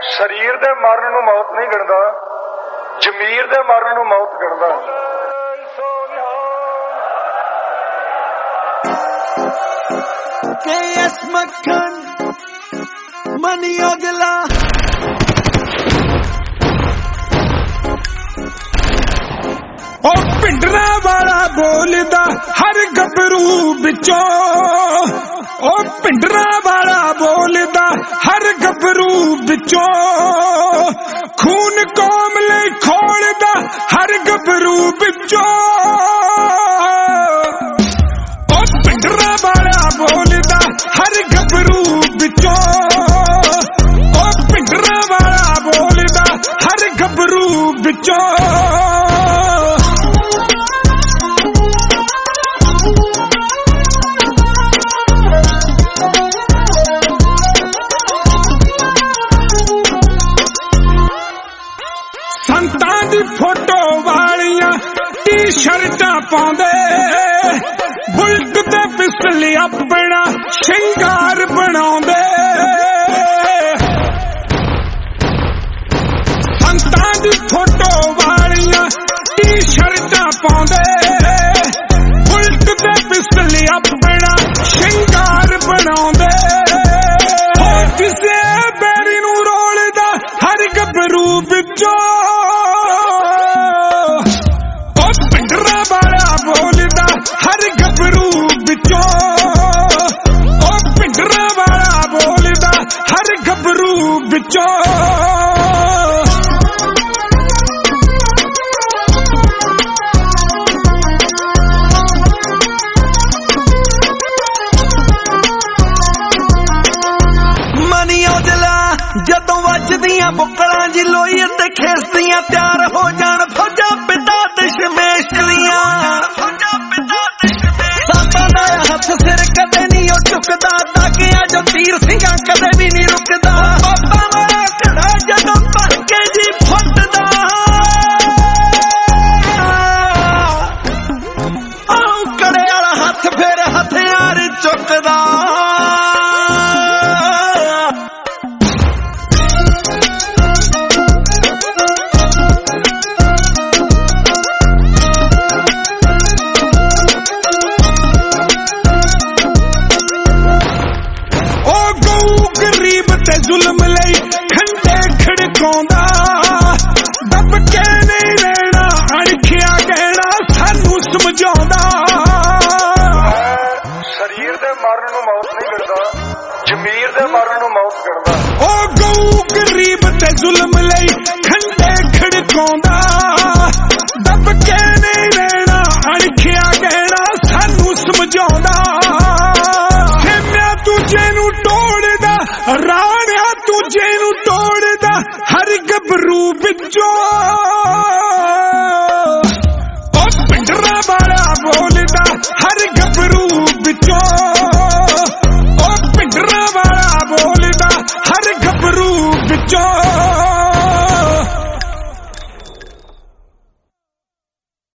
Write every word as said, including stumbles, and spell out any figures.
शरीर दे मरण नूं मौत नहीं गिणदा, जमीर दे मरण नूं मौत गिणदा। के एस मक्खन मनी ओगला ओ पिंडरा वाला बोलदा हर गबरू बिचों, ओ पिंडरा वाला बोलदा हर गबरू बिचों, खून कौम ले खोलदा हर गबरू बिचों। ओ पिंडरा वाला बोलदा हर गबरू बिचों, ओ पिंडरा वाला बोलदा हर गबरू बिचों। संतां दी फोटो वालियां टी शर्टां पाउंदे, बुलट ते पिस्टल अपना शिंगार बनाउंदे। संतां दी फोटो वालियां टी शर्टां पाउंदे, बुलट ते पिस्टल अपना शिंगार बनाउंदे। किसे बैरी नूं रोलदा हर गबरू बिचों, बोलदा हर गबरू बिचों, ओ पिंडरा वाला बोलदा हर गबरू बिचों। मनी औजला जदों वजदियां बुकलां जी लोई ते खेसदियां तैयार हो जाण फौजा पिता दशमेश दियां। सातां दा हथ सिर कदे नहीं ओ चुकदा, दागियां जो तीर सिंघां कदे भी नहीं रुकदा। बाबा मेरा घड़ा जदों भर के जी फुटदा, आऊं कड़े वाला हथ फिर हथियार चुकदा। जुल्म लई खंडे खड़काउंदा, दब के नहीं रहना अणखिया कहना सानू समझाउंदा। शरीर दे मरण नूं मौत नहीं गिणदा, जमीर दे मरण नूं मौत गिणदा। ओ गऊ गरीब ते जुल्म लई खंडे खड़काउंदा, दब के नहीं रहना अणखिया कहना सानू समझाउंदा। तुझे नू तोड़दा राणिया, तुझे नू तोड़दा हर गबरू बिचों, ओ पिंडरा वाला बोलदा हर गबरू बिचों, ओ पिंडरा वाला बोलदा हर गबरू बिचों।